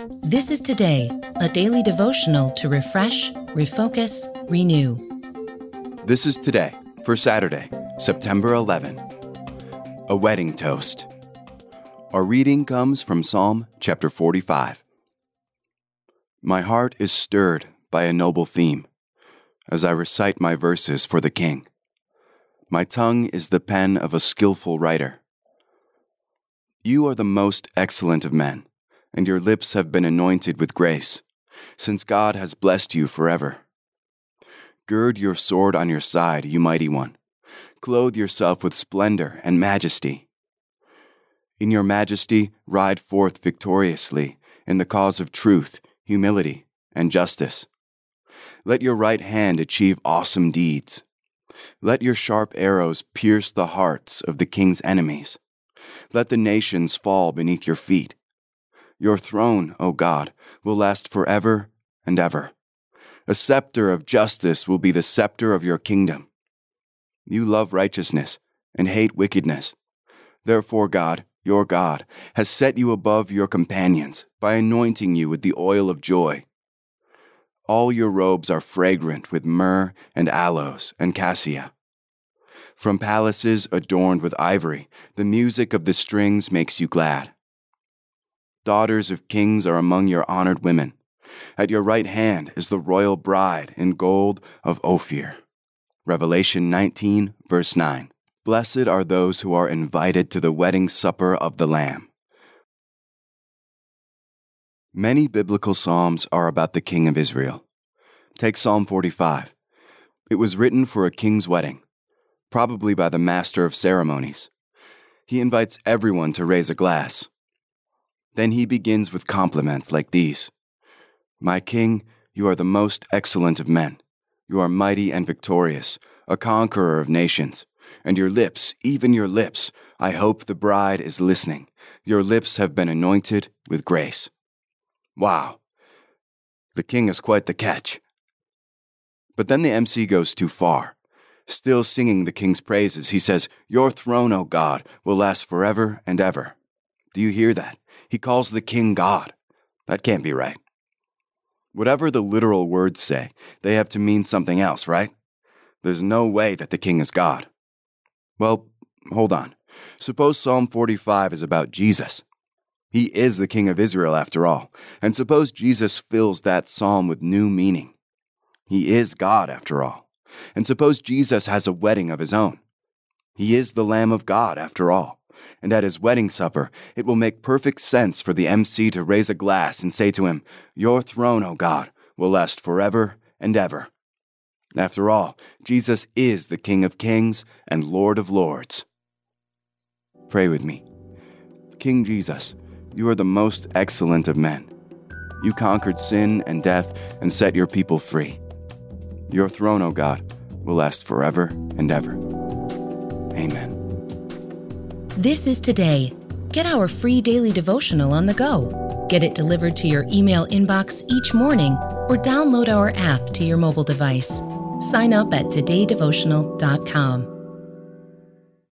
This is Today, a daily devotional to refresh, refocus, renew. This is Today for Saturday, September 11. A wedding toast. Our reading comes from Psalm chapter 45. My heart is stirred by a noble theme as I recite my verses for the King. My tongue is the pen of a skillful writer. You are the most excellent of men, and your lips have been anointed with grace, since God has blessed you forever. Gird your sword on your side, you mighty one. Clothe yourself with splendor and majesty. In your majesty, ride forth victoriously in the cause of truth, humility, and justice. Let your right hand achieve awesome deeds. Let your sharp arrows pierce the hearts of the king's enemies. Let the nations fall beneath your feet. Your throne, O God, will last forever and ever. A scepter of justice will be the scepter of your kingdom. You love righteousness and hate wickedness. Therefore God, your God, has set you above your companions by anointing you with the oil of joy. All your robes are fragrant with myrrh and aloes and cassia. From palaces adorned with ivory, the music of the strings makes you glad. Daughters of kings are among your honored women. At your right hand is the royal bride in gold of Ophir. Revelation 19, verse 9. Blessed are those who are invited to the wedding supper of the Lamb. Many biblical psalms are about the King of Israel. Take Psalm 45. It was written for a king's wedding, probably by the master of ceremonies. He invites everyone to raise a glass. Then he begins with compliments like these. My king, you are the most excellent of men. You are mighty and victorious, a conqueror of nations. And your lips, even your lips, I hope the bride is listening. Your lips have been anointed with grace. Wow. The king is quite the catch. But then the MC goes too far. Still singing the king's praises, he says, Your throne, O God, will last forever and ever. Do you hear that? He calls the king God. That can't be right. Whatever the literal words say, they have to mean something else, right? There's no way that the king is God. Well, hold on. Suppose Psalm 45 is about Jesus. He is the King of Israel after all. And suppose Jesus fills that psalm with new meaning. He is God after all. And suppose Jesus has a wedding of his own. He is the Lamb of God after all. And at his wedding supper, it will make perfect sense for the MC to raise a glass and say to him, Your throne, O God, will last forever and ever. After all, Jesus is the King of Kings and Lord of Lords. Pray with me. King Jesus, you are the most excellent of men. You conquered sin and death and set your people free. Your throne, O God, will last forever and ever. Amen. This is Today. Get our free daily devotional on the go. Get it delivered to your email inbox each morning or download our app to your mobile device. Sign up at todaydevotional.com.